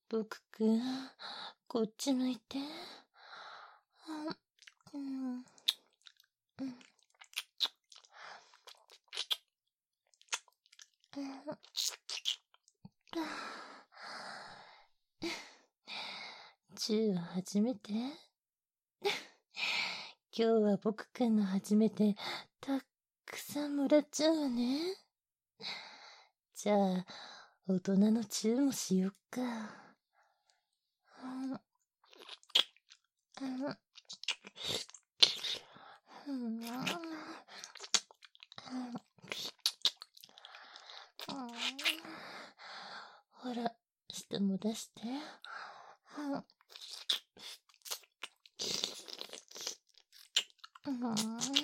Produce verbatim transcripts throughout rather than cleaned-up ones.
僕くん、こっち向いて。うん、うん、チューは初めて？今日は僕くんの初めてたっくさんもらっちゃうわね。じゃあ、大人のチューもしよっか。うんうんうんほら、舌も出して。うん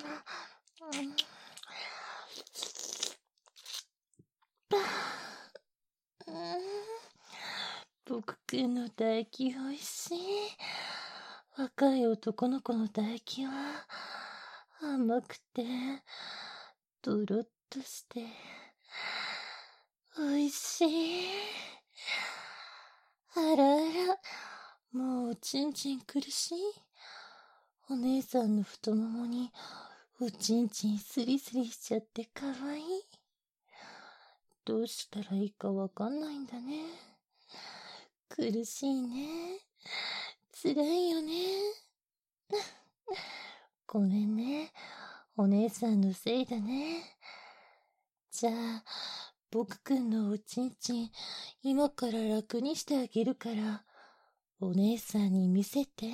僕くんの唾液おいしい。若い男の子の唾液は甘くてドロッとしておいしい。あらあら、もうおちんちん苦しい。お姉さんの太ももにおちんちんスリスリしちゃってかわいい。どうしたらいいかわかんないんだね。苦しいね。辛いよね。ごめんね。お姉さんのせいだね。じゃあ、僕くんのおちんちん、今から楽にしてあげるから、お姉さんに見せて。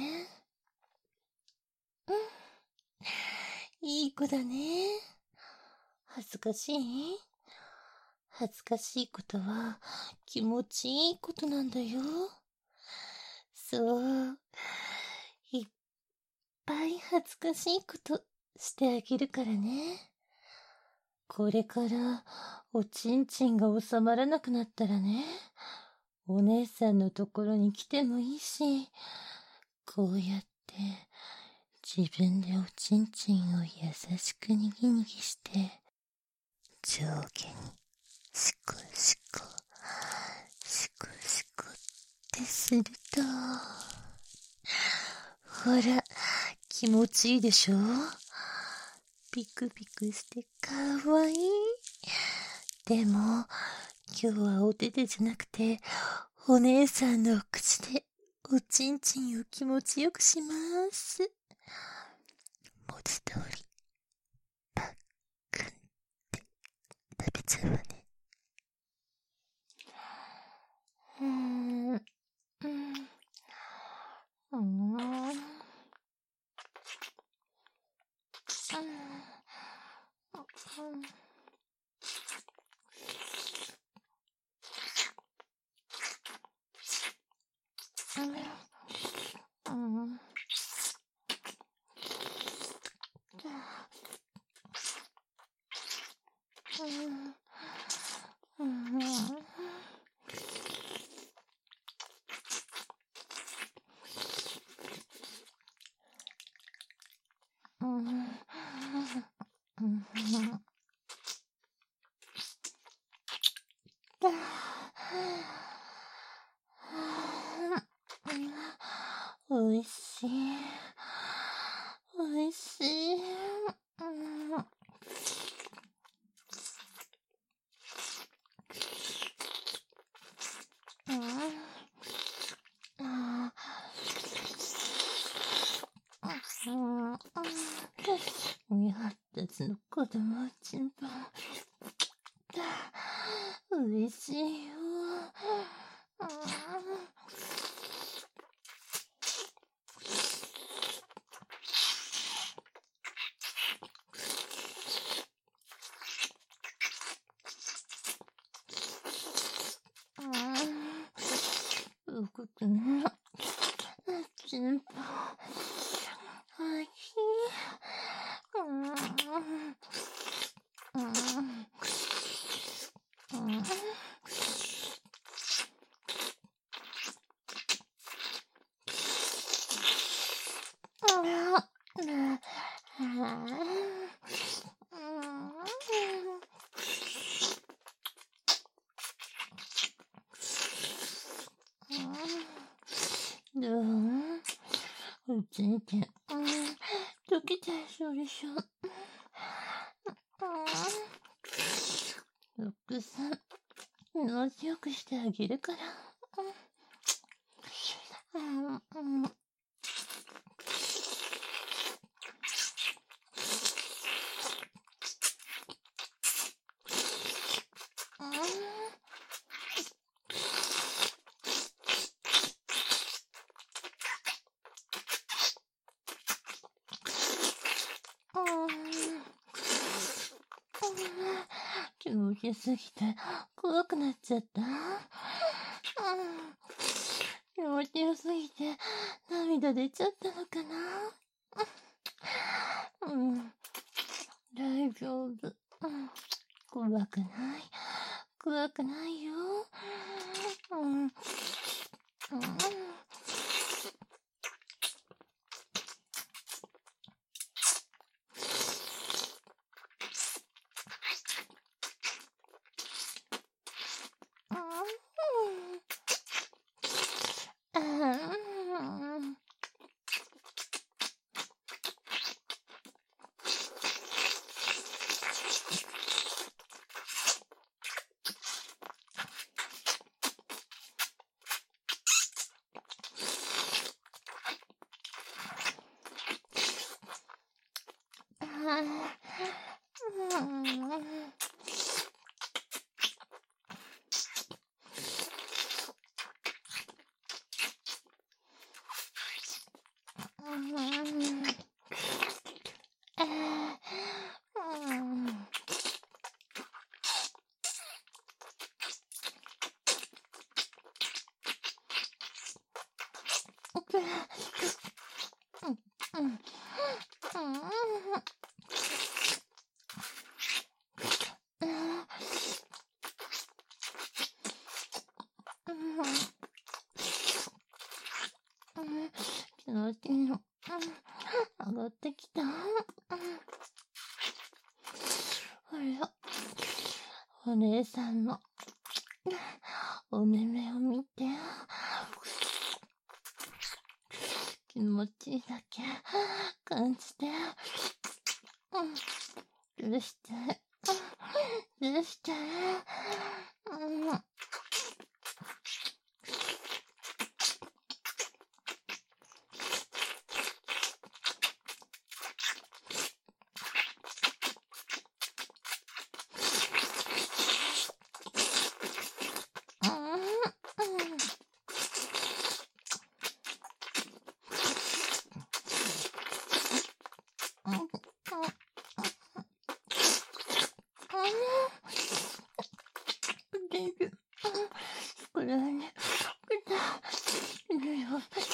うん。いい子だね。恥ずかしい？恥ずかしいことは気持ちいいことなんだよ。そう。いっぱい恥ずかしいことしてあげるからね。これからおちんちんが収まらなくなったらね、お姉さんのところに来てもいいし、こうやって自分でおちんちんを優しくにぎにぎして、上下にシコシコ、シコシコってすると、ほら、気持ちいいでしょ？ピクピクしてかわいい。でも、今日はお手手じゃなくて、お姉さんのお口でおちんちんを気持ちよくします。文字通り、パックンって食べちゃうわね。うーん、うん、うん、うん。おいしい。おいしい。未発達の子供ちんぽん。おいしいよ。僕くんのちんぽん。おいしい。 おちんちん、うん、溶けちゃいそうでしょ。ロックさん、気持ちよくしてあげるから。うんうんうん、気持ちすぎて怖くなっちゃった。気持ちよすぎて涙出ちゃったのかな。うん、大丈夫。うん、怖くない。怖くないよ。うん。うん。気持ちの上がってきた。ほら、お姉さんのお目目を見て。気持ちいいだけ感じて。許して。許して。うん。これはね、いいよ。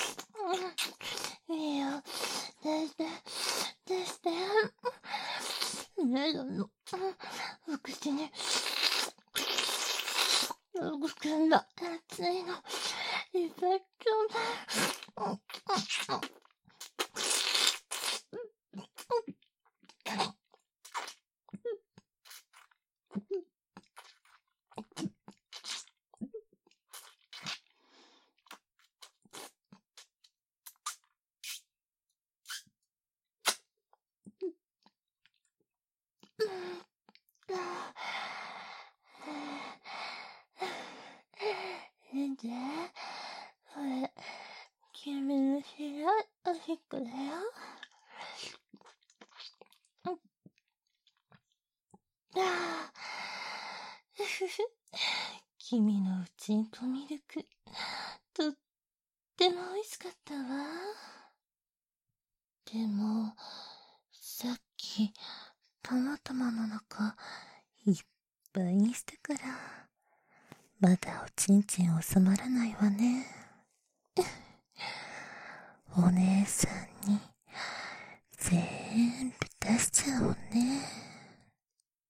いいよ。出して、出して。ねだの、お口に、動くんだ。熱いの。いっぱいちょうだい。見て、これ、君の白いおしっこだよ。君のうちんとミルク、とっても美味しかったわ。でも、さっき、たまたまの中、いっぱいにしたから、まだおちんちん収まらないわね。お姉さんに、ぜーんぶ出しちゃおうね。